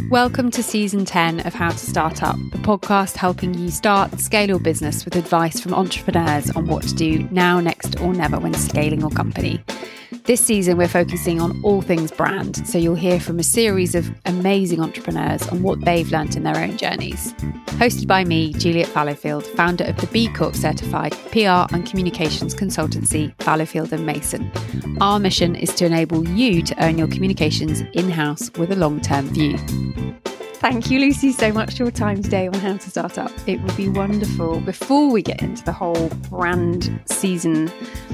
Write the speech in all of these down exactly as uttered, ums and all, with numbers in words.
Welcome to season ten of How to Start Up, the podcast helping you start, scale your business with advice from entrepreneurs on what to do now, next, or never when scaling your company. This season, we're focusing on all things brand, so you'll hear from a series of amazing entrepreneurs on what they've learnt in their own journeys. Hosted by me, Juliet Fallowfield, founder of the B Corp certified P R and communications consultancy, Fallowfield and Mason. Our mission is to enable you to own your communications in-house with a long-term view. Thank you, Lucy, so much for your time today on How to Start Up. It would be wonderful, before we get into the whole brand season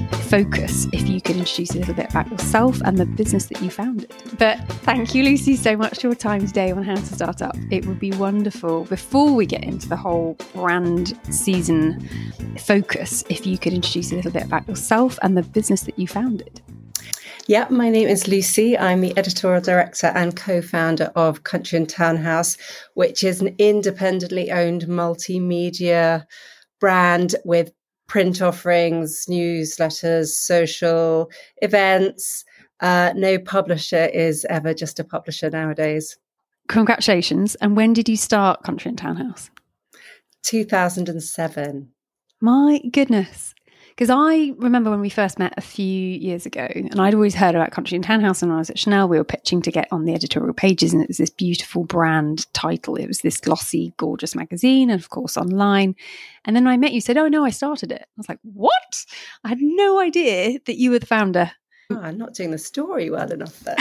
focus, if you could introduce a little bit about yourself and the business that you founded. But thank you, Lucy, so much for your time today on How to Start Up. It would be wonderful, before we get into the whole brand season focus, if you could introduce a little bit about yourself and the business that you founded. Yeah, my name is Lucy. I'm the editorial director and co-founder of Country and Townhouse, which is an independently owned multimedia brand with print offerings, newsletters, social events. Uh, no publisher is ever just a publisher nowadays. Congratulations. And when did you start Country and Townhouse? two thousand seven. My goodness. Because I remember when we first met a few years ago, and I'd always heard about Country and Townhouse, and when I was at Chanel, we were pitching to get on the editorial pages, and it was this beautiful brand title. It was this glossy, gorgeous magazine, and of course online. And then when I met you, you said, oh no, I started it. I was like, what? I had no idea that you were the founder. Oh, I'm not doing the story well enough then.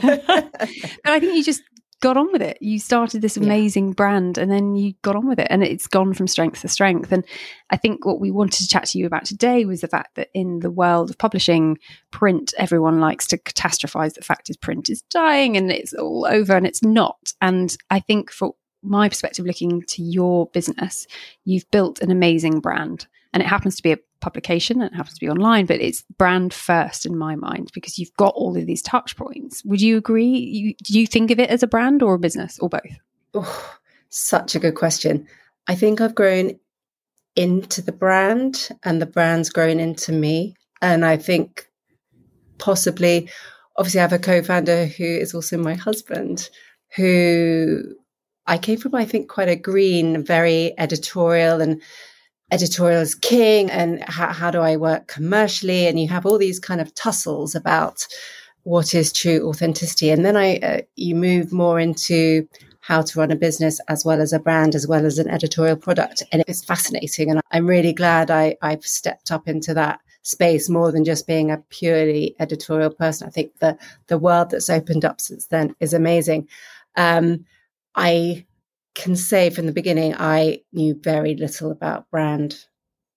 But I think you just got on with it. You started this amazing yeah. brand, and then you got on with it, and it's gone from strength to strength. And I think what we wanted to chat to you about today was the fact that in the world of publishing, print, everyone likes to catastrophize the fact is print is dying and it's all over, and it's not. And I think for my perspective, looking to your business, you've built an amazing brand, and it happens to be a publication and it happens to be online, but it's brand first in my mind because you've got all of these touch points. Would you agree? You, do you think of it as a brand or a business or both? Oh, such a good question. I think I've grown into the brand and the brand's grown into me. And I think possibly, obviously I have a co-founder who is also my husband, who I came from, I think, quite a green, very editorial, and editorial is king, and how, how do I work commercially? And you have all these kind of tussles about what is true authenticity. And then I, uh, you move more into how to run a business as well as a brand, as well as an editorial product. And it's fascinating. And I'm really glad I, I've stepped up into that space more than just being a purely editorial person. I think the, the world that's opened up since then is amazing. Um, I can say from the beginning, I knew very little about brand.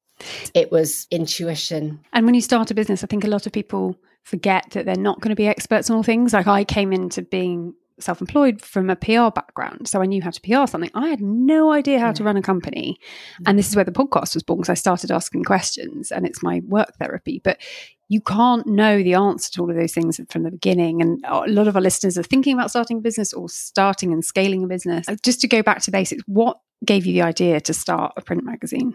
It was intuition. And when you start a business, I think a lot of people forget that they're not going to be experts on all things. Like I came into being self-employed from a P R background, so I knew how to P R something. I had no idea how yeah. to run a company. And this is where the podcast was born, because I started asking questions, and it's my work therapy. But you can't know the answer to all of those things from the beginning. And a lot of our listeners are thinking about starting a business or starting and scaling a business. Just to go back to basics, what gave you the idea to start a print magazine?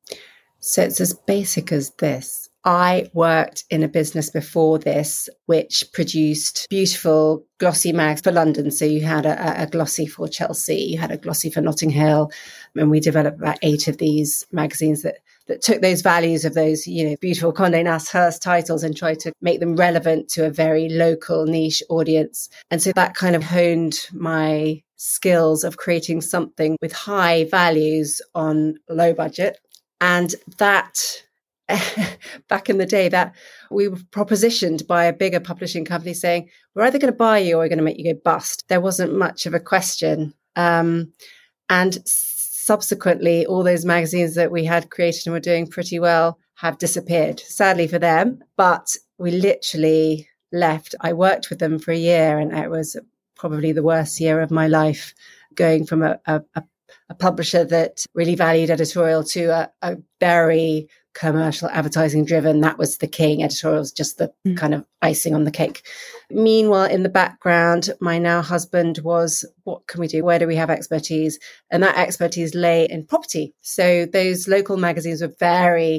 So it's as basic as this. I worked in a business before this, which produced beautiful glossy mags for London. So you had a, a glossy for Chelsea, you had a glossy for Notting Hill, and we developed about eight of these magazines that that took those values of those, you know, beautiful Condé Nast Hearst titles and tried to make them relevant to a very local niche audience. And so that kind of honed my skills of creating something with high values on low budget. And that back in the day, that we were propositioned by a bigger publishing company saying, we're either going to buy you or we're going to make you go bust. There wasn't much of a question. Um, and subsequently, all those magazines that we had created and were doing pretty well have disappeared, sadly for them. But we literally left. I worked with them for a year, and it was probably the worst year of my life, going from a, a, a publisher that really valued editorial to a, a very commercial, advertising driven. That was the king. Editorial was just the mm. kind of icing on the cake. Meanwhile, in the background, my now husband was, what can we do? Where do we have expertise? And that expertise lay in property. So those local magazines were very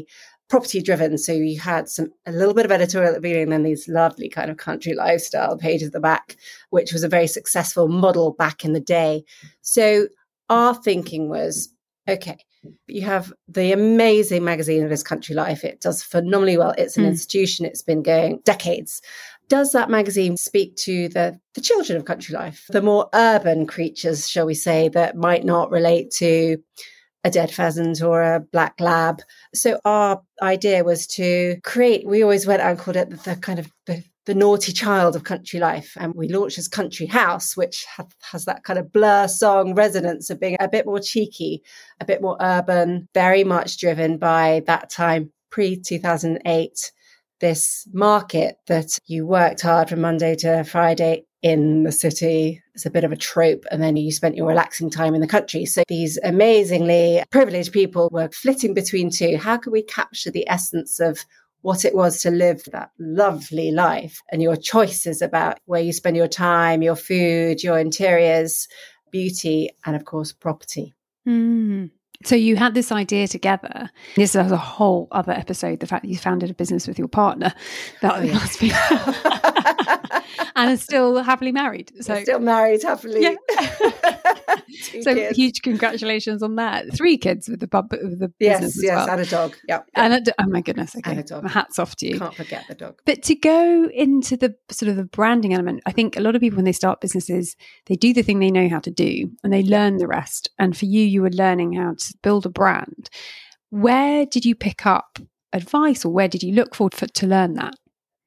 property driven. So you had some a little bit of editorial at the beginning, and then these lovely kind of country lifestyle pages at the back, which was a very successful model back in the day. So our thinking was, okay, you have the amazing magazine that is Country Life. It does phenomenally well. It's an mm. institution. It's been going decades. Does that magazine speak to the, the children of country life, the more urban creatures, shall we say, that might not relate to a dead pheasant or a black lab? So our idea was to create, we always went out and called it the, the kind of the, the naughty child of country life. And we launched as Country House, which ha- has that kind of Blur song resonance of being a bit more cheeky, a bit more urban, very much driven by that time, pre two thousand eight, this market that you worked hard from Monday to Friday in the city. It's a bit of a trope. And then you spent your relaxing time in the country. So these amazingly privileged people were flitting between two. How can we capture the essence of what it was to live that lovely life and your choices about where you spend your time, your food, your interiors, beauty, and of course, property. Mm. So you had this idea together. This is a whole other episode, the fact that you founded a business with your partner. That oh, yeah. must be... and are still happily married. So You're still married happily. Yeah. So kids. Huge congratulations on that. Three kids with the pub, with the yes, business as yes, well. and a dog. Yep. And a, oh my goodness, okay. And a dog. Hats off to you. Can't forget the dog. But to go into the sort of the branding element, I think a lot of people when they start businesses, they do the thing they know how to do and they learn the rest. And for you, you were learning how to build a brand. Where did you pick up advice, or where did you look for, for to learn that?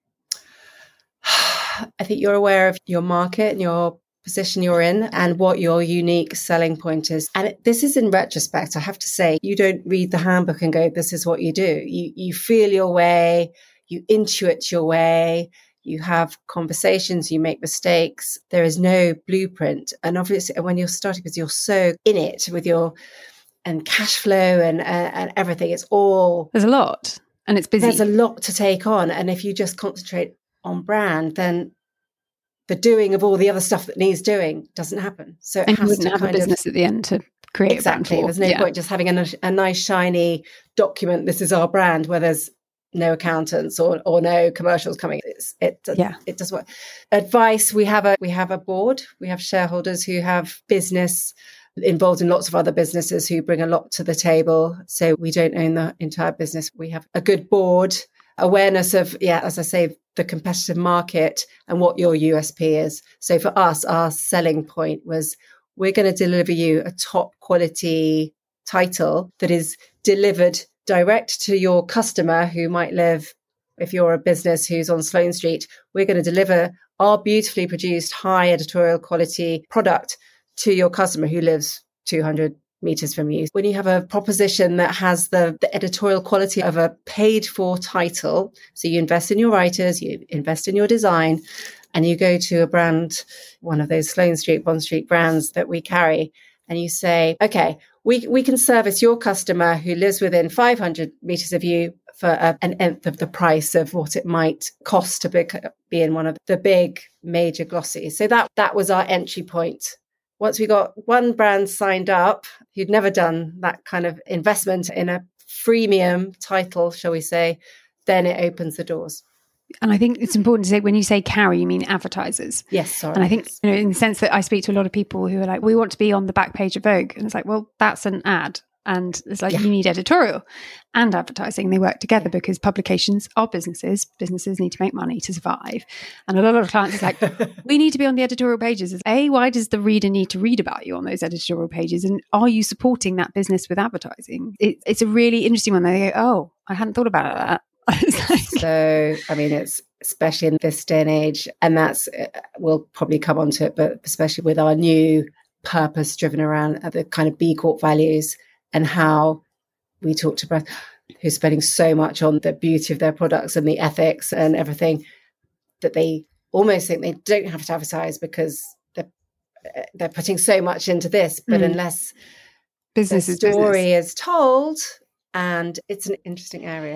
I think you're aware of your market and your position you're in and what your unique selling point is. And it, this is in retrospect, I have to say, you don't read the handbook and go, this is what you do. You, you feel your way, you intuit your way, you have conversations, you make mistakes. There is no blueprint. And obviously when you're starting, because you're so in it with your and cash flow and, uh, and everything, it's all... There's a lot and it's busy. There's a lot to take on. And if you just concentrate on brand, then the doing of all the other stuff that needs doing doesn't happen. So it and has you wouldn't to have kind a business of, at the end to create exactly. a brand for. There's no yeah. point just having a, a nice shiny document. This is our brand, where there's no accountants or or no commercials coming. It's, it yeah. it does work. Advice: we have a we have a board. We have shareholders who have business involved in lots of other businesses who bring a lot to the table. So we don't own the entire business. We have a good board. Awareness of, yeah, as I say, the competitive market and what your U S P is. So for us, our selling point was we're going to deliver you a top quality title that is delivered direct to your customer who might live, if you're a business who's on Sloane Street, we're going to deliver our beautifully produced high editorial quality product to your customer who lives two hundred meters from you. When you have a proposition that has the, the editorial quality of a paid for title, so you invest in your writers, you invest in your design, and you go to a brand, one of those Sloane Street, Bond Street brands that we carry, and you say, okay, we, we can service your customer who lives within five hundred meters of you for a, an nth of the price of what it might cost to be, be in one of the big major glossies. So that, that was our entry point. Once we got one brand signed up who'd never done that kind of investment in a freemium title, shall we say, then it opens the doors. And I think it's important to say, when you say carry, you mean advertisers. Yes, sorry. And I think, you know, in the sense that I speak to a lot of people who are like, we want to be on the back page of Vogue. And it's like, well, that's an ad. And it's like, yeah. you need editorial and advertising. They work together because publications are businesses. Businesses need to make money to survive. And a lot of clients are like, we need to be on the editorial pages. It's, A, why does the reader need to read about you on those editorial pages? And are you supporting that business with advertising? It, it's a really interesting one. They go, oh, I hadn't thought about that. Like, so, I mean, it's especially in this day and age, and that's, we'll probably come on to it, but especially with our new purpose driven around the kind of B Corp values, and how we talk to brands who's spending so much on the beauty of their products and the ethics and everything that they almost think they don't have to advertise because they're, they're putting so much into this. But mm. unless business the is story business. is told, and it's an interesting area.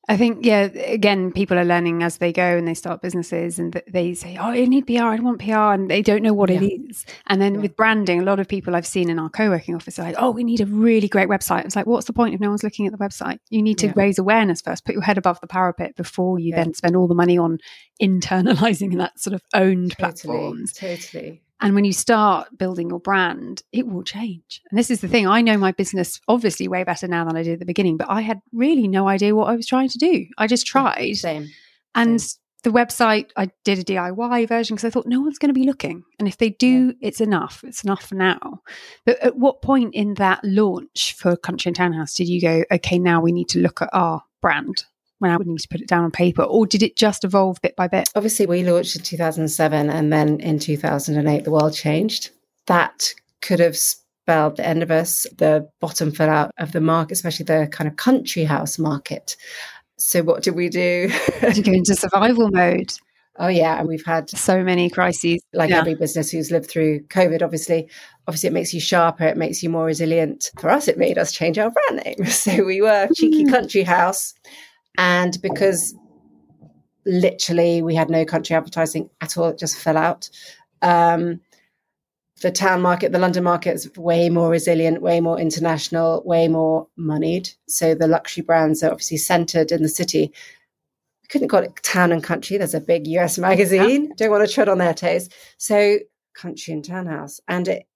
I think, yeah, again, people are learning as they go and they start businesses and they say, oh, I need P R, I want P R, and they don't know what yeah. it is. And then yeah. with branding, a lot of people I've seen in our co-working office are like, oh, we need a really great website. It's like, what's the point if no one's looking at the website? You need to yeah. raise awareness first, put your head above the parapet before you yeah. then spend all the money on internalizing that sort of owned totally, platforms. Totally. And when you start building your brand, it will change. And this is the thing. I know my business obviously way better now than I did at the beginning, but I had really no idea what I was trying to do. I just tried. Same. And Same. The website, I did a D I Y version because I thought no one's going to be looking. And if they do, yeah. it's enough. It's enough for now. But at what point in that launch for Country and Townhouse did you go, okay, now we need to look at our brand? When I would need to put it down on paper, or did it just evolve bit by bit? Obviously, we launched in two thousand seven, and then in two thousand eight, the world changed. That could have spelled the end of us. The bottom fell out of the market, especially the kind of country house market. So what did we do? Did you go into survival mode? Oh, yeah. And we've had so many crises. Like yeah. every business who's lived through COVID, obviously. Obviously, it makes you sharper. It makes you more resilient. For us, it made us change our brand name. So we were Cheeky Country House. And because literally we had no country advertising at all, it just fell out. Um, the town market, the London market is way more resilient, way more international, way more moneyed. So the luxury brands are obviously centered in the city. We couldn't call it Town and Country. There's a big U S magazine. Don't want to tread on their toes. So Country and Townhouse. And it,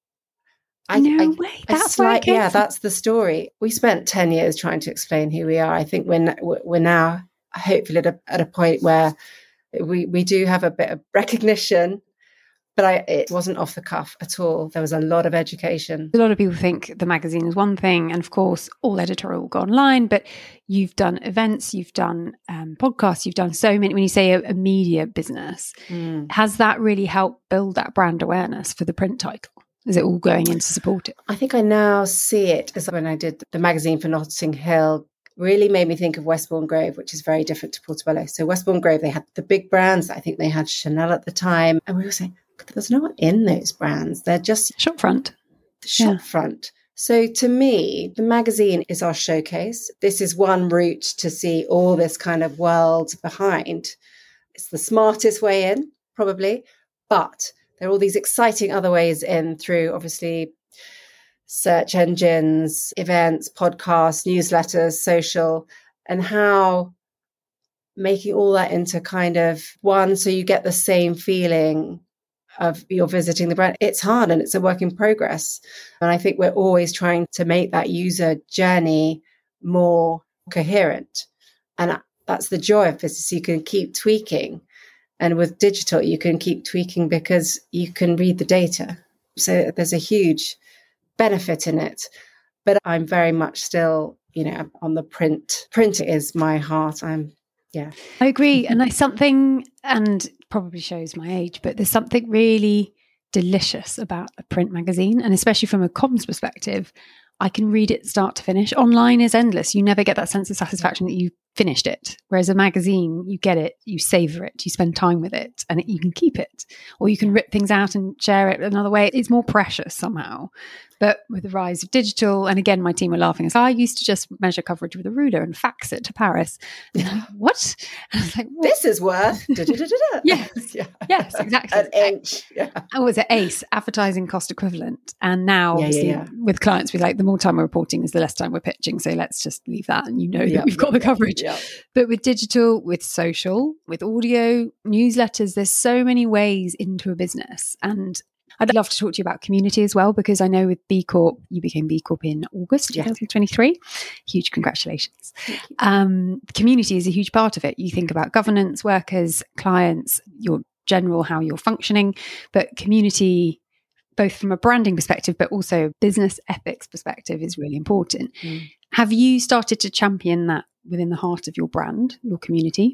I, no I, way. That's where it came yeah, from. That's the story. We spent ten years trying to explain who we are. I think we're we're now hopefully at a, at a point where we we do have a bit of recognition, but I, it wasn't off the cuff at all. There was a lot of education. A lot of people think the magazine is one thing, and of course, all editorial will go online. But you've done events, you've done um, podcasts, you've done so many. When you say a, a media business, mm. has that really helped build that brand awareness for the print title? Is it all going in to support it? I think I now see it as when I did the magazine for Notting Hill, really made me think of Westbourne Grove, which is very different to Portobello. So Westbourne Grove, they had the big brands. I think they had Chanel at the time. And we were saying, there's no one in those brands. They're just shop front. The shop yeah. front. So to me, the magazine is our showcase. This is one route to see all this kind of world behind. It's the smartest way in, probably, but there are all these exciting other ways in through, obviously, search engines, events, podcasts, newsletters, social, and how making all that into kind of one so you get the same feeling of you're visiting the brand. It's hard and it's a work in progress. And I think we're always trying to make that user journey more coherent. And that's the joy of business. You can keep tweaking. And with digital, you can keep tweaking because you can read the data. So there's a huge benefit in it. But I'm very much still, you know, on the print. Print is my heart. I'm, yeah. I agree. And there's something, and probably shows my age, but there's something really delicious about a print magazine. And especially from a comms perspective, I can read it start to finish. Online is endless. You never get that sense of satisfaction that you finished it. Whereas a magazine, you get it, you savor it, you spend time with it, and it, you can keep it. Or you can rip things out and share it another way. It's more precious somehow. But with the rise of digital, and again, my team were laughing. So I used to just measure coverage with a ruler and fax it to Paris. Like, what? And I was like, what? This is worth. yes, yeah. yes, exactly. An inch. Yeah. Oh, it's an ACE, advertising cost equivalent. And now, yeah, obviously, yeah, yeah. with clients, we like the more time we're reporting is the less time we're pitching. So let's just leave that, and you know that yeah, we've got yeah, the coverage. Yeah. But with digital, with social, with audio, newsletters, there's so many ways into a business. And I'd love to talk to you about community as well, because I know with B Corp, you became B Corp in August yeah. twenty twenty-three. Huge congratulations. Um, community is a huge part of it. You think about governance, workers, clients, your general, how you're functioning, but community, both from a branding perspective, but also business ethics perspective, is really important. Mm. Have you started to champion that within the heart of your brand, your community?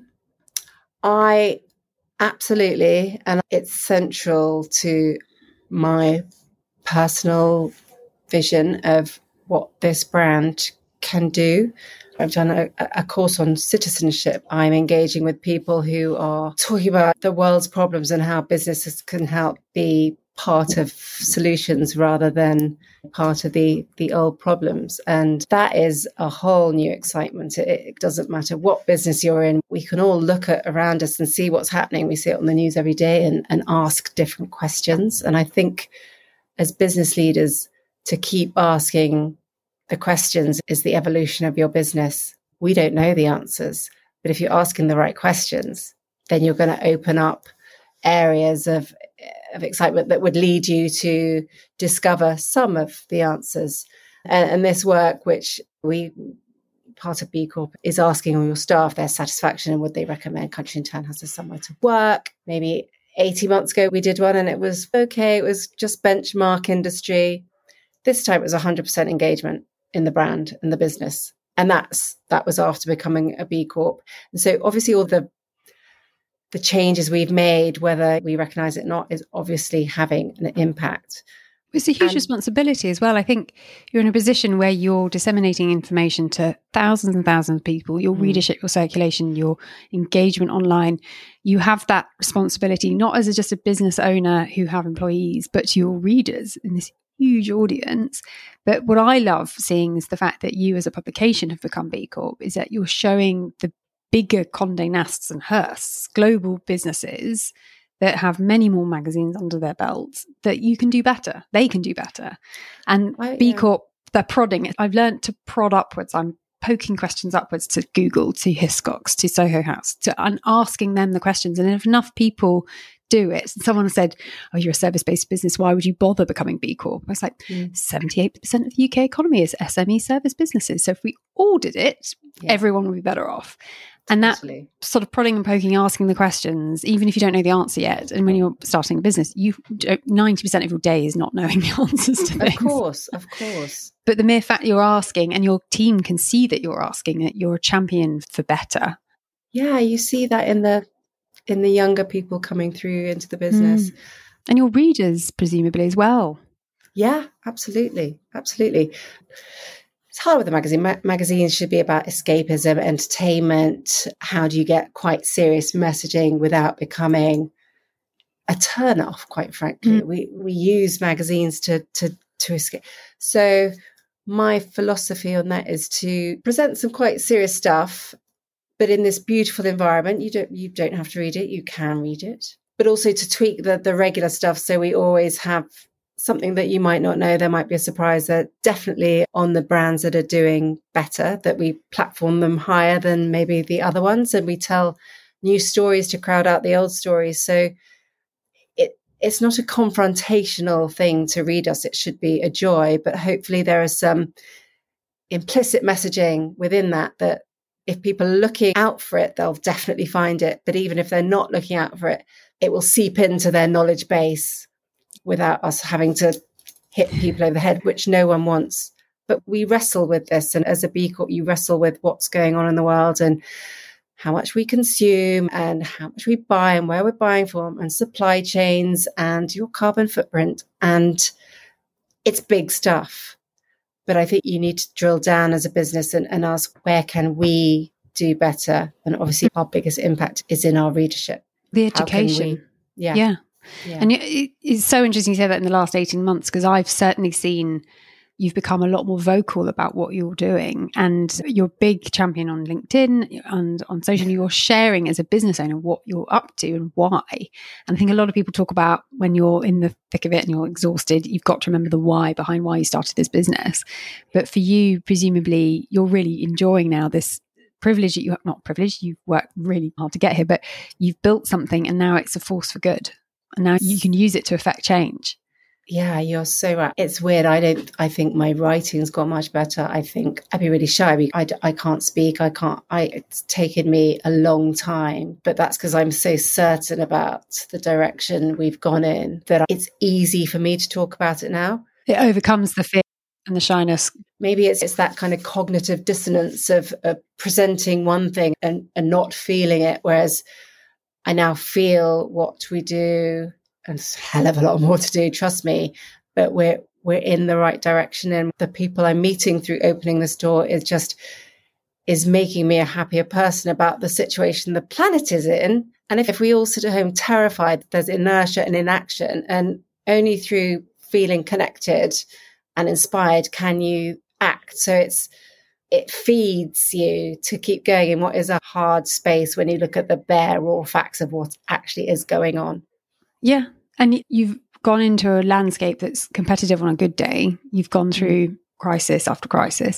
I absolutely, and it's central to my personal vision of what this brand can do. I've done a, a course on citizenship. I'm engaging with people who are talking about the world's problems and how businesses can help be part of solutions rather than part of the the old problems. And that is a whole new excitement. It, it doesn't matter what business you're in. We can all look at around us and see what's happening. We see it on the news every day and, and ask different questions. And I think as business leaders, to keep asking the questions is the evolution of your business. We don't know the answers, but if you're asking the right questions, then you're going to open up areas of of excitement that would lead you to discover some of the answers. And, and this work, which we, part of B Corp, is asking all your staff their satisfaction and would they recommend Country and Town House as somewhere to work. Maybe eighteen months ago, we did one and it was okay. It was just benchmark industry. This time it was one hundred percent engagement in the brand and the business. And that's that was after becoming a B Corp. And so obviously all the the changes we've made, whether we recognize it or not, is obviously having an impact. It's a huge and, responsibility as well. I think you're in a position where you're disseminating information to thousands and thousands of people, your mm. readership, your circulation, your engagement online. You have that responsibility, not as a, just a business owner who have employees, but to your readers in this huge audience. But what I love seeing is the fact that you as a publication have become B Corp, is that you're showing the bigger Condé Nasts and Hearsts, global businesses that have many more magazines under their belts, that you can do better. They can do better. And I, B Corp, yeah. they're prodding it. I've learned to prod upwards. I'm poking questions upwards to Google, to Hiscox, to Soho House, to and asking them the questions. And if enough people do it, someone said, oh, you're a service-based business, why would you bother becoming B Corp? I was like, mm. seventy-eight percent of the U K economy is S M E service businesses. So if we all did it, yeah. everyone would be better off. And that totally. Sort of prodding and poking, asking the questions, even if you don't know the answer yet. And when you're starting a business, you ninety percent of your day is not knowing the answers to things. Of course, of course. But the mere fact you're asking and your team can see that you're asking, that you're a champion for better. Yeah, you see that in the in the younger people coming through into the business. Mm. And your readers, presumably, as well. Yeah, absolutely. Absolutely. It's hard with a magazine. Ma- magazines should be about escapism, entertainment. How do you get quite serious messaging without becoming a turn-off, quite frankly? Mm. We we use magazines to to to escape. So my philosophy on that is to present some quite serious stuff, but in this beautiful environment. You don't you don't have to read it. You can read it. But also to tweak the the regular stuff so we always have something that you might not know. There might be a surprise. That definitely on the brands that are doing better, that we platform them higher than maybe the other ones, and we tell new stories to crowd out the old stories. So it it's not a confrontational thing to read us. It should be a joy, but hopefully there is some implicit messaging within that, that if people are looking out for it, they'll definitely find it. But even if they're not looking out for it, it will seep into their knowledge base without us having to hit people over the head, which no one wants. But we wrestle with this. And as a B Corp, you wrestle with what's going on in the world and how much we consume and how much we buy and where we're buying from and supply chains and your carbon footprint. And it's big stuff. But I think you need to drill down as a business and, and ask, where can we do better? And obviously our biggest impact is in our readership. The education. We, yeah. Yeah. Yeah. And it, it's so interesting you say that in the last eighteen months, because I've certainly seen you've become a lot more vocal about what you're doing, and you're a big champion on LinkedIn and on social. You're sharing as a business owner what you're up to and why. And I think a lot of people talk about when you're in the thick of it and you're exhausted, you've got to remember the why behind why you started this business. But for you, presumably, you're really enjoying now this privilege that you have, not privilege, you've worked really hard to get here, but you've built something and now it's a force for good. And now you can use it to affect change. Yeah, you're so right. It's weird. I don't, I think my writing's got much better. I think I'd be really shy. I, I can't speak. I can't, I, it's taken me a long time, but that's because I'm so certain about the direction we've gone in that it's easy for me to talk about it now. It overcomes the fear and the shyness. Maybe it's, it's that kind of cognitive dissonance of, of presenting one thing and, and not feeling it. Whereas I now feel what we do, and there's a hell of a lot more to do, trust me, but we're we're in the right direction. And the people I'm meeting through opening the store is just, is making me a happier person about the situation the planet is in. And if, if we all sit at home terrified, there's inertia and inaction, and only through feeling connected and inspired can you act. So it's it feeds you to keep going in what is a hard space when you look at the bare raw facts of what actually is going on. Yeah. And you've gone into a landscape that's competitive on a good day. You've gone through mm. crisis after crisis.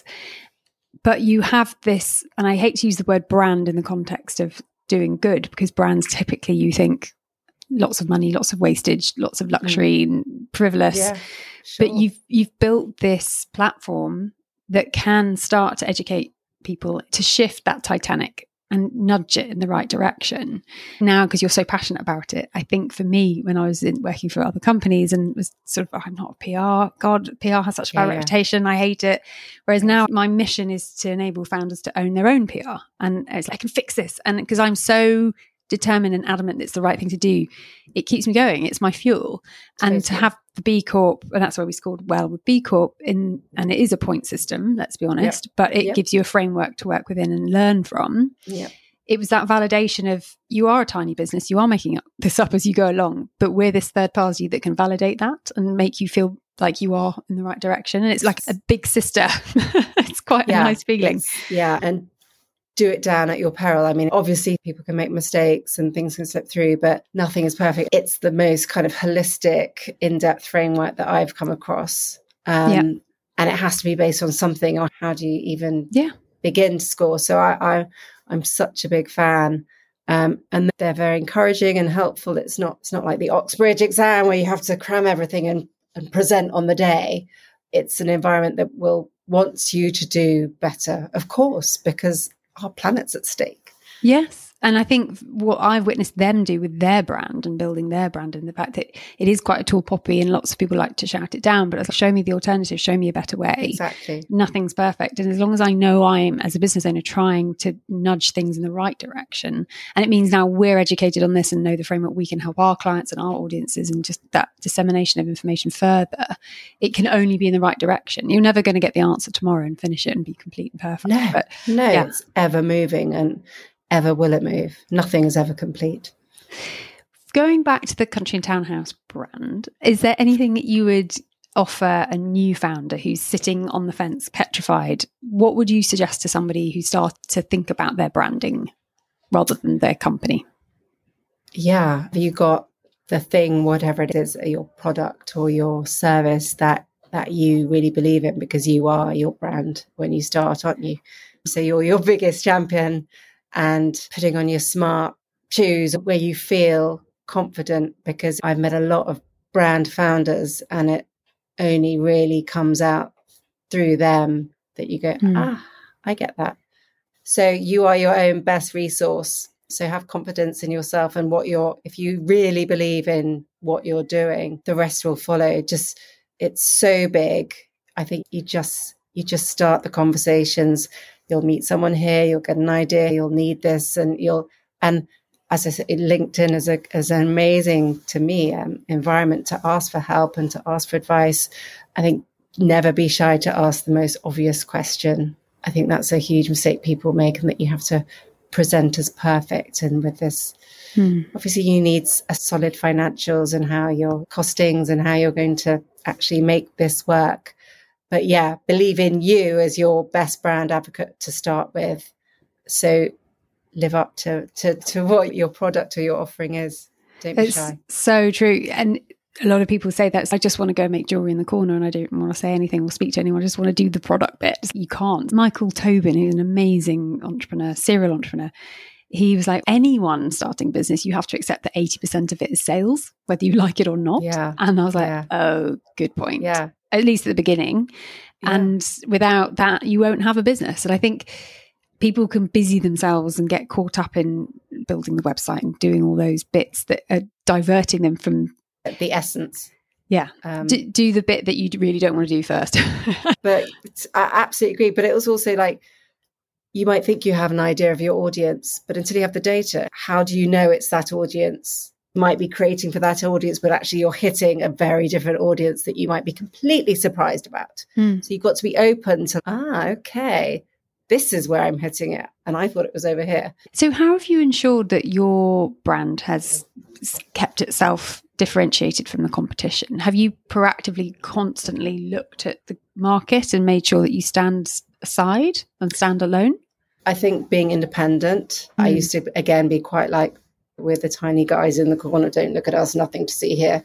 But you have this, and I hate to use the word brand in the context of doing good, because brands typically you think lots of money, lots of wastage, lots of luxury mm. and frivolous. Yeah, sure. But you've you've built this platform that can start to educate people to shift that Titanic and nudge it in the right direction. Now, because you're so passionate about it, I think for me, when I was in, working for other companies and was sort of, oh, I'm not a P R, God, P R has such a bad yeah, reputation, yeah. I hate it. Whereas now my mission is to enable founders to own their own P R. And it's like, I can fix this. And because I'm so determined and adamant it's the right thing to do, it keeps me going. It's my fuel. Totally. And to have the B Corp, and that's why we scored well with B Corp, in, and it is a point system, let's be honest, yep. but it yep. gives you a framework to work within and learn from. Yep. It was that validation of, you are a tiny business, you are making this up as you go along, but we're this third party that can validate that and make you feel like you are in the right direction. And it's like a big sister. It's quite yeah, a nice feeling. Yeah. And do it down at your peril. I mean, obviously people can make mistakes and things can slip through, but nothing is perfect. It's the most kind of holistic, in-depth framework that I've come across. Um, yeah. And it has to be based on something, or how do you even yeah. begin to score? So I, I, I'm such a big fan. Um, and they're very encouraging and helpful. It's not, it's not like the Oxbridge exam where you have to cram everything and, and present on the day. It's an environment that will wants you to do better, of course, because our planet's at stake. Yes. And I think what I've witnessed them do with their brand and building their brand, and the fact that it is quite a tall poppy and lots of people like to shout it down, but show me the alternative, show me a better way. Exactly. Nothing's perfect. And as long as I know I'm, as a business owner, trying to nudge things in the right direction, and it means now we're educated on this and know the framework, we can help our clients and our audiences, and just that dissemination of information further, it can only be in the right direction. You're never going to get the answer tomorrow and finish it and be complete and perfect. No, but, no yeah. It's ever moving, and ever will it move. Nothing is ever complete. Going back to the Country and Townhouse brand, is there anything that you would offer a new founder who's sitting on the fence, petrified? What would you suggest to somebody who starts to think about their branding rather than their company? Yeah, you got the thing, whatever it is, your product or your service that that you really believe in, because you are your brand when you start, aren't you? So you're your biggest champion, and putting on your smart shoes where you feel confident, because I've met a lot of brand founders and it only really comes out through them that you go, mm. ah, I get that. So you are your own best resource. So have confidence in yourself and what you're, if you really believe in what you're doing, the rest will follow. Just, it's so big. I think you just, you just start the conversations. You'll meet someone here, you'll get an idea, you'll need this, and you'll, and as I said, LinkedIn is a is an amazing, to me, um, environment to ask for help and to ask for advice. I think never be shy to ask the most obvious question. I think that's a huge mistake people make, and that you have to present as perfect. And with this, hmm. obviously you need a solid financials and how your costings and how you're going to actually make this work. But yeah, believe in you as your best brand advocate to start with. So live up to, to, to what your product or your offering is. Don't be it's shy. So true. And a lot of people say that, I just want to go make jewelry in the corner and I don't want to say anything or speak to anyone. I just want to do the product bit. You can't. Michael Tobin, who's an amazing entrepreneur, serial entrepreneur, he was like, anyone starting business, you have to accept that eighty percent of it is sales, whether you like it or not. Yeah. And I was like, yeah. oh, good point. Yeah. At least at the beginning. Yeah. And without that, you won't have a business. And I think people can busy themselves and get caught up in building the website and doing all those bits that are diverting them from the essence. Yeah. Um, do, do the bit that you really don't want to do first. But I absolutely agree. But it was also like, you might think you have an idea of your audience, but until you have the data, how do you know it's that audience? You might be creating for that audience, but actually you're hitting a very different audience that you might be completely surprised about. Mm. So you've got to be open to, ah, okay, this is where I'm hitting it. And I thought it was over here. So how have you ensured that your brand has kept itself differentiated from the competition? Have you proactively constantly looked at the market and made sure that you stand aside and stand alone? I think being independent, mm. I used to, again, be quite like, we're the tiny guys in the corner, don't look at us, nothing to see here.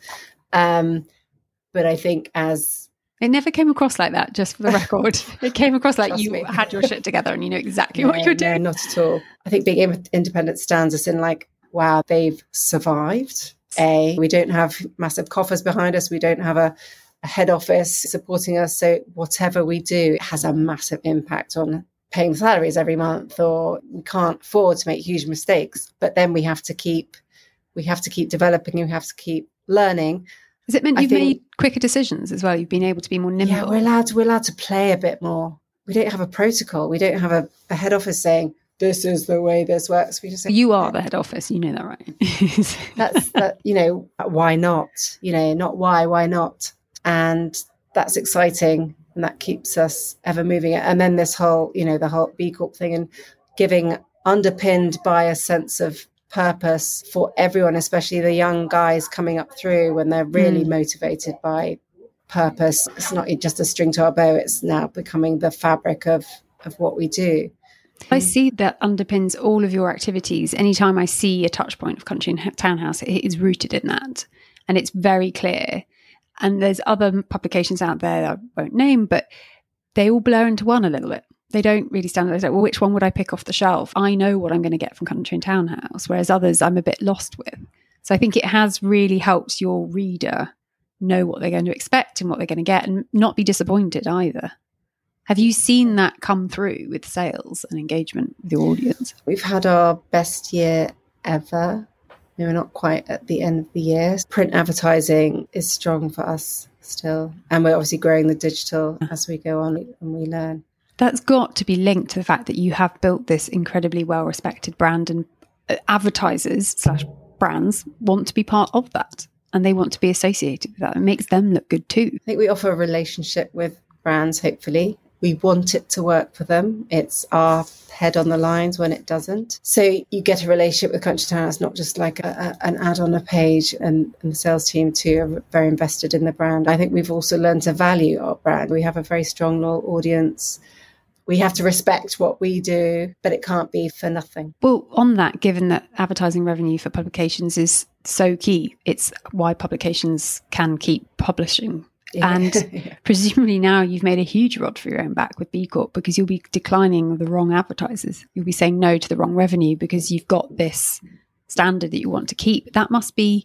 Um, but I think as... It never came across like that, just for the record. It came across like you me. had your shit together and you know exactly no, what you're doing. No, not at all. I think being independent stands us in like, wow, they've survived. A, we don't have massive coffers behind us. We don't have a, a head office supporting us. So whatever we do, it has a massive impact on paying salaries every month, or we can't afford to make huge mistakes. But then we have to keep, we have to keep developing. We have to keep learning. Has it meant you've think, made quicker decisions as well? You've been able to be more nimble? Yeah, we're allowed to, we're allowed to play a bit more. We don't have a protocol. We don't have a, a head office saying, this is the way this works. We just say, you are the head office. You know that, right? That's that. You know, why not? You know, not why, why not? And that's exciting, and that keeps us ever moving. And then this whole, you know, the whole B Corp thing and giving, underpinned by a sense of purpose for everyone, especially the young guys coming up through when they're really mm. motivated by purpose. It's not just a string to our bow. It's now becoming the fabric of of what we do. I see that underpins all of your activities. Anytime I see a touch point of Country and Townhouse, it is rooted in that. And it's very clear. And there's other publications out there that I won't name, but they all blur into one a little bit. They don't really stand there. Like, well, which one would I pick off the shelf? I know what I'm going to get from Country and Townhouse, whereas others I'm a bit lost with. So I think it has really helped your reader know what they're going to expect and what they're going to get and not be disappointed either. Have you seen that come through with sales and engagement with your audience? We've had our best year ever. We were not quite at the end of the year. Print advertising is strong for us still. And we're obviously growing the digital as we go on and we learn. That's got to be linked to the fact that you have built this incredibly well-respected brand, and advertisers slash brands want to be part of that and they want to be associated with that. It makes them look good too. I think we offer a relationship with brands, hopefully. We want it to work for them. It's our head on the lines when it doesn't. So you get a relationship with Country Townhouse, not just like a, a, an ad on a page, and, and the sales team too are very invested in the brand. I think we've also learned to value our brand. We have a very strong, loyal audience. We have to respect what we do, but it can't be for nothing. Well, on that, given that advertising revenue for publications is so key, it's why publications can keep publishing. Yeah. And yeah. presumably now you've made a huge rod for your own back with B Corp, because you'll be declining the wrong advertisers. You'll be saying no to the wrong revenue because you've got this standard that you want to keep. That must be,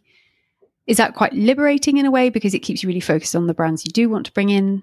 is that quite liberating in a way, because it keeps you really focused on the brands you do want to bring in?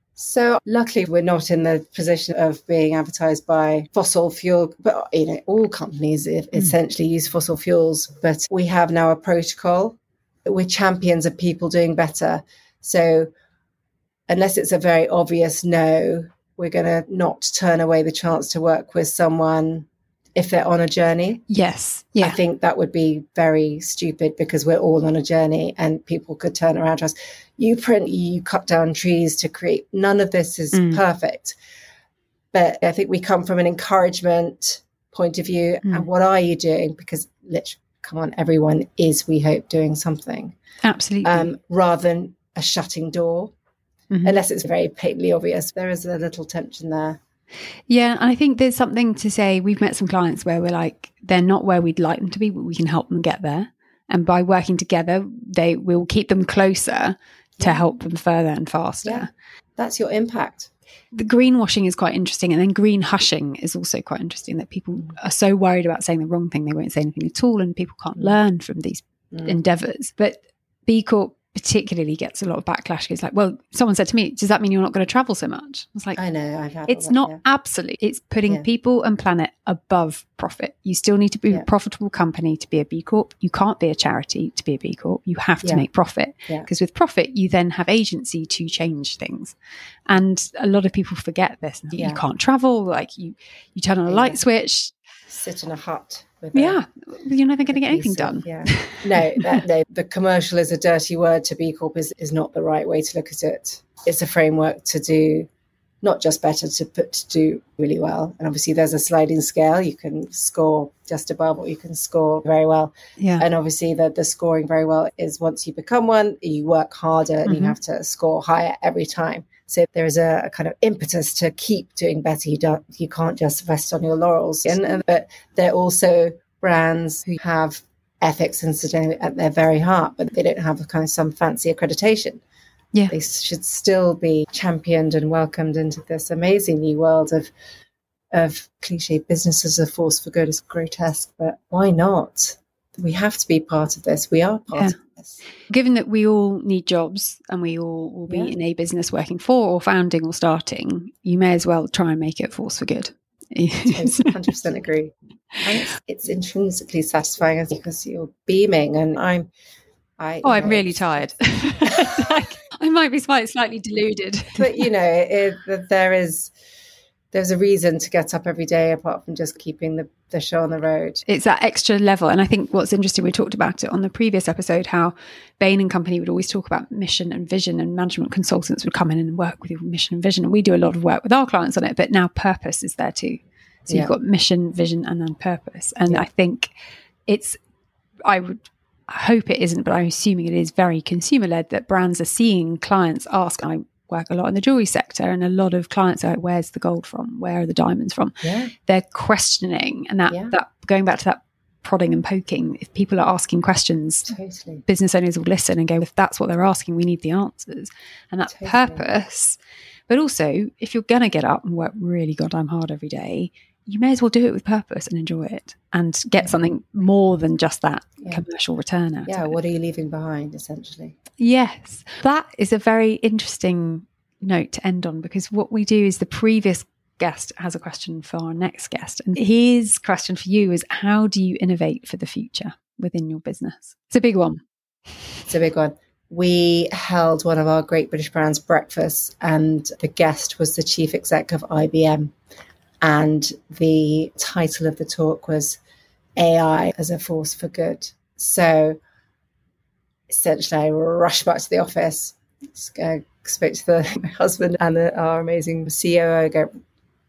So luckily we're not in the position of being advertised by fossil fuel, but you know, all companies mm. essentially use fossil fuels, but we have now a protocol. We're champions of people doing better. So unless it's a very obvious no, we're going to not turn away the chance to work with someone if they're on a journey. Yes. Yeah. I think that would be very stupid, because we're all on a journey and people could turn around to us. You print, you cut down trees to create. None of this is mm. perfect. But I think we come from an encouragement point of view. Mm. And what are you doing? Because literally, come on, everyone is, we hope, doing something. Absolutely. Um, rather than a shutting door, mm-hmm. unless it's very patently obvious. There is a little tension there. Yeah, and I think there's something to say. We've met some clients where we're like, they're not where we'd like them to be, but we can help them get there. And by working together, they will keep them closer to help them further and faster. Yeah, that's your impact. The greenwashing is quite interesting. And then green hushing is also quite interesting, that people are so worried about saying the wrong thing, they won't say anything at all, and people can't learn from these mm. endeavours. But B Corp particularly gets a lot of backlash. It's like, well, someone said to me, does that mean you're not going to travel so much? I was like, I know, I've had it's that, not yeah. absolute. It's putting yeah. people and planet above profit. You still need to be yeah. a profitable company to be a B Corp. You can't be a charity to be a B Corp. You have to yeah. make profit, because yeah. with profit, you then have agency to change things. And a lot of people forget this. Yeah. You can't travel. Like you, you turn on a yeah. light switch. Sit in a hut. With yeah, a, you're never going to get anything done. Yeah, no, that, no, the commercial is a dirty word to B Corp is, is not the right way to look at it. It's a framework to do not just better to put to do really well. And obviously there's a sliding scale. You can score just above or you can score very well. Yeah. And obviously the, the scoring very well is once you become one, you work harder and mm-hmm. you have to score higher every time. So there is a, a kind of impetus to keep doing better. You don't, you can't just rest on your laurels. And, and but they're also brands who have ethics and sustainability at their very heart, but they don't have a kind of some fancy accreditation. Yeah. They should still be championed and welcomed into this amazing new world of of cliche business as a force for good. Is grotesque, but why not? We have to be part of this. We are part yeah. of this. Given that we all need jobs and we all will be yeah. in a business working for or founding or starting, you may as well try and make it a force for good. one hundred percent agree. And it's, it's intrinsically satisfying because you're beaming and I'm I, oh, I'm know, really tired. Like, I might be slightly deluded. But, you know, it, it, there is there's a reason to get up every day apart from just keeping the, the show on the road. It's that extra level. And I think what's interesting, we talked about it on the previous episode, how Bain and Company would always talk about mission and vision, and management consultants would come in and work with your mission and vision. And we do a lot of work with our clients on it, but now purpose is there too. So yeah. you've got mission, vision, and then purpose. And yeah. I think it's, I would... I hope it isn't, but I'm assuming it is very consumer-led, that brands are seeing clients ask. I work a lot in the jewelry sector, and a lot of clients are like, where's the gold from? Where are the diamonds from? Yeah. They're questioning. And that, yeah. that going back to that prodding and poking, if people are asking questions, totally. Business owners will listen and go, if that's what they're asking, we need the answers. And that totally. Purpose. But also, if you're going to get up and work really goddamn hard every day, you may as well do it with purpose and enjoy it and get yeah. something more than just that yeah. commercial return out yeah, of it. What are you leaving behind, essentially? Yes. That is a very interesting note to end on, because what we do is the previous guest has a question for our next guest. And his question for you is, how do you innovate for the future within your business? It's a big one. It's a big one. We held one of our Great British Brands breakfasts, and the guest was the chief exec of I B M. And the title of the talk was A I as a Force for Good. So essentially, I rushed back to the office, uh, spoke to the, my husband and the, our amazing C O O, go,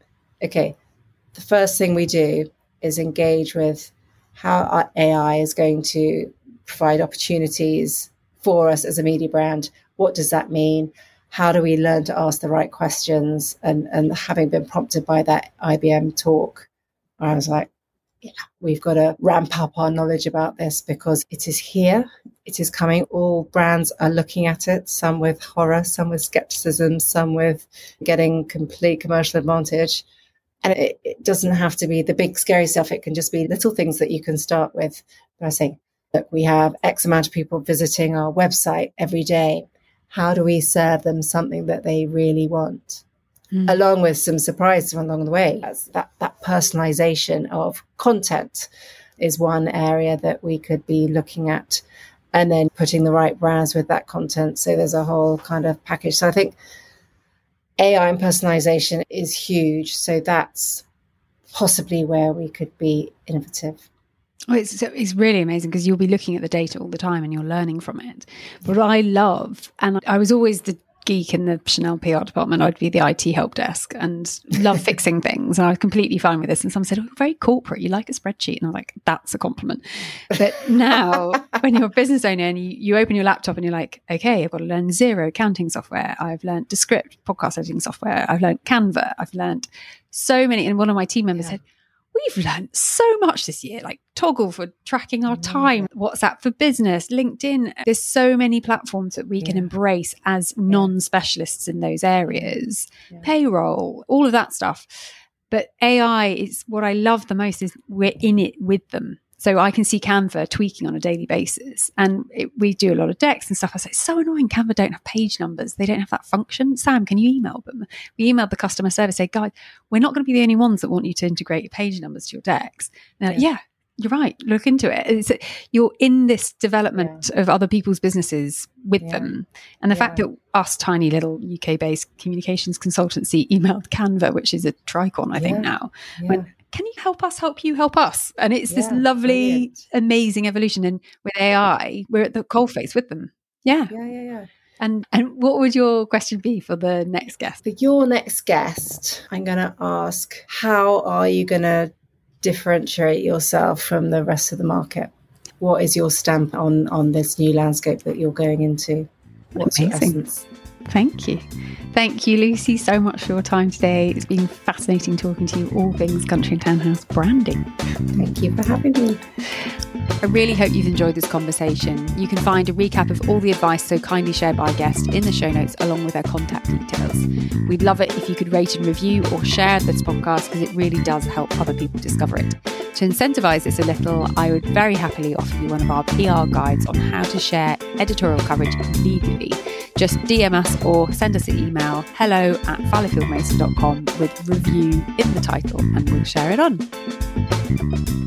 okay, the first thing we do is engage with how our A I is going to provide opportunities for us as a media brand. What does that mean? How do we learn to ask the right questions? And, and having been prompted by that I B M talk, I was like, yeah, we've got to ramp up our knowledge about this, because it is here. It is coming. All brands are looking at it, some with horror, some with skepticism, some with getting complete commercial advantage. And it, it doesn't have to be the big scary stuff. It can just be little things that you can start with by saying, look, we have X amount of people visiting our website every day. How do we serve them something that they really want? Mm. Along with some surprises along the way. That's that, that personalization of content is one area that we could be looking at, and then putting the right brands with that content. So there's a whole kind of package. So I think A I and personalization is huge. So that's possibly where we could be innovative. Oh, it's, it's really amazing, because you'll be looking at the data all the time and you're learning from it. But I love, and I was always the geek in the Chanel P R department, I'd be the I T help desk and love fixing things. And I was completely fine with this. And someone said, oh, you're very corporate. You like a spreadsheet. And I'm like, that's a compliment. But now when you're a business owner and you, you open your laptop and you're like, okay, I've got to learn Xero accounting software. I've learned Descript podcast editing software. I've learned Canva. I've learned so many. And one of my team members yeah. said, we've learned so much this year, like Toggle for tracking our time, WhatsApp for business, LinkedIn. There's so many platforms that we yeah. can embrace as non-specialists in those areas, yeah. payroll, all of that stuff. But A I is what I love the most, is we're in it with them. So I can see Canva tweaking on a daily basis. And it, we do a lot of decks and stuff. I say, it's so annoying. Canva don't have page numbers. They don't have that function. Sam, can you email them? We emailed the customer service, say, guys, we're not going to be the only ones that want you to integrate your page numbers to your decks. And they're like, yeah. yeah, you're right. Look into it. It's, you're in this development yeah. of other people's businesses with yeah. them. And the yeah. fact that us tiny little U K-based communications consultancy emailed Canva, which is a Tricon, I yeah. think now, yeah. went, can you help us help you help us? And it's yeah, this lovely, brilliant. amazing evolution. And with A I, we're at the coalface with them. Yeah. Yeah, yeah, yeah. And and what would your question be for the next guest? For your next guest, I'm going to ask, how are you going to differentiate yourself from the rest of the market? What is your stamp on, on this new landscape that you're going into? What's Amazing. Your essence? Thank you. Thank you, Lucy, so much for your time today. It's been fascinating talking to you all things Country and Townhouse branding. Thank you for having me. I really hope you've enjoyed this conversation. You can find a recap of all the advice so kindly shared by our guest in the show notes, along with their contact details. We'd love it if you could rate and review or share this podcast, because it really does help other people discover it. To incentivise this a little, I would very happily offer you one of our P R guides on how to share editorial coverage legally. Just D M us or send us an email, hello at fallowfield mason dot com, with review in the title, and we'll share it on.